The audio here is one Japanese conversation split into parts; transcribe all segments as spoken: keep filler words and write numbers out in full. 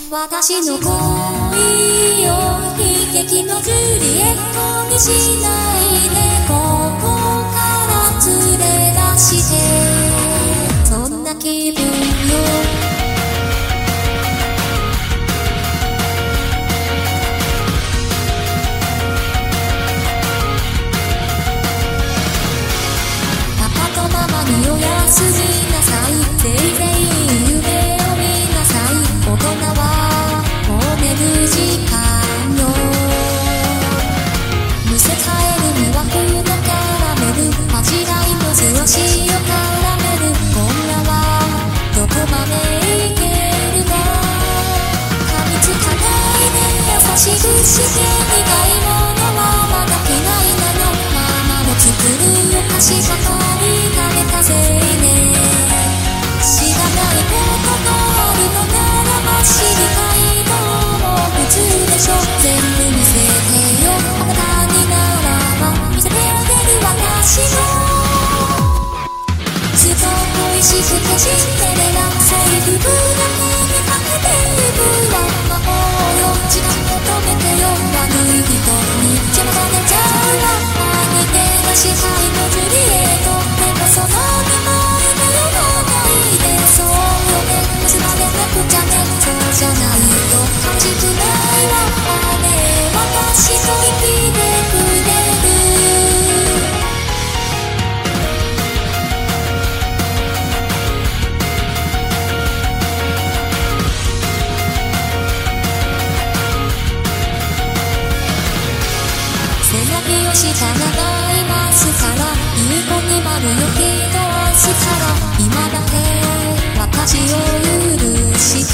私の恋を悲劇のジュリエットにしないで、ここから連れ出して、そんな気分よ。パパとママにおやすみなさい、ぜいぜい夢を見なさい。大人はもう寝る時間よ。むせ返る魅惑のキャラメル、恥じないの図星を絡める。今夜はどこまでいけるか、噛みつかないで優しくして、苦いものはまだ嫌いなの。ママの作るお菓子ばかり食べたせいね。知らないことがあるのならば知りたいのも普通でしょ。全部見せてよ、あなたにならば見せてあげる。私のすごく美味しくてシンデレラ、セリフだけにかけてゆくわ。魔法よ、時間を止めてよ、悪い人に邪魔されちゃうわ。何でも支配のジュリエット、でもその二枚目よがないで。そうよね、結ばれなくちゃね。そうじゃないと悲しくないわ。あれ私と生きてくれる。背中を従いますから、いい子に丸よきっと明日から。今だけ私を許して、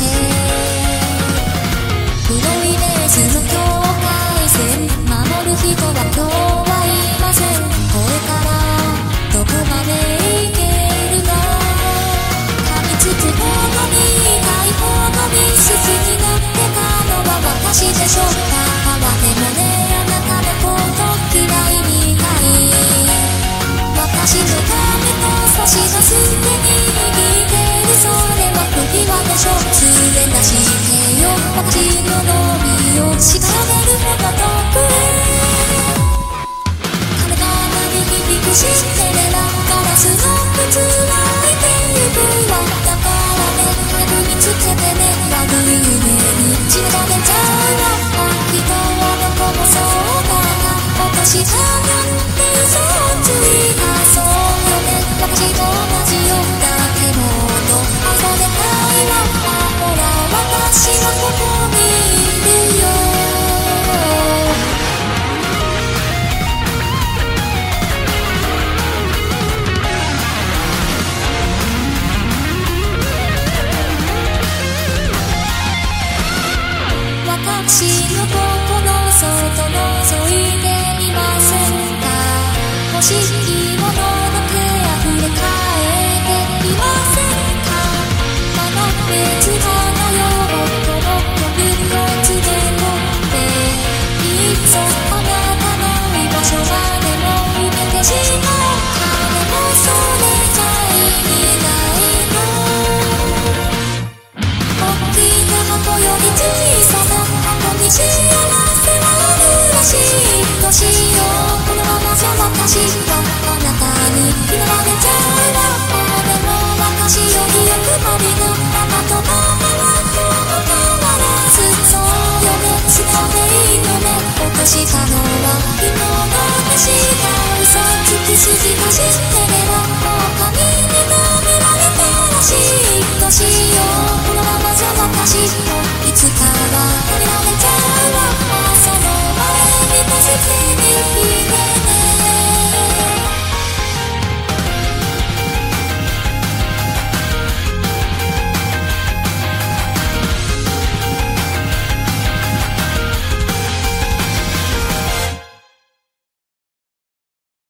黒いレースの境界線守る人は今日はいません。これからどこまでいけるか、噛みつくほどに痛いほどに好きになってたのは私でしょ。母はでもね、あなたのこと嫌いみたい。私のための差し出す手に握ってる、それは不器用でしょ。連れ出してよ、私ののみを叱られるほど遠くへ。彼が何に響くシンデレラ、ガラスの靴は開いてゆくわ。だからね、早く見つけてね、悪い夢に散らかれちゃうわ。人はどこもそうだな、落としたなんて嘘をついた。そうよね、私と同じよ。だけもっと愛されたいわ。あ、ほら私はここにいるよ。私の心そっと覗いてみませんか。欲しいものだけ溢れ返っていませんか。あの別のようこの僕のつでもっていっそあなたの居場所までも埋めてしまおうか。でもそれじゃ意味ないの。大きな箱より小さな箱に幸せはあるらしい。どうしよう、このままじゃ私はあなたに嫌われちゃうわ。あ、でも私より欲張りなパパとママはもう変わらず。そうよね、素直でいいのね。落としたのは昨日のでした。嘘つきすぎたシンデレラ、狼に舐められたらしい。どうしよう、このままじゃ私もいつか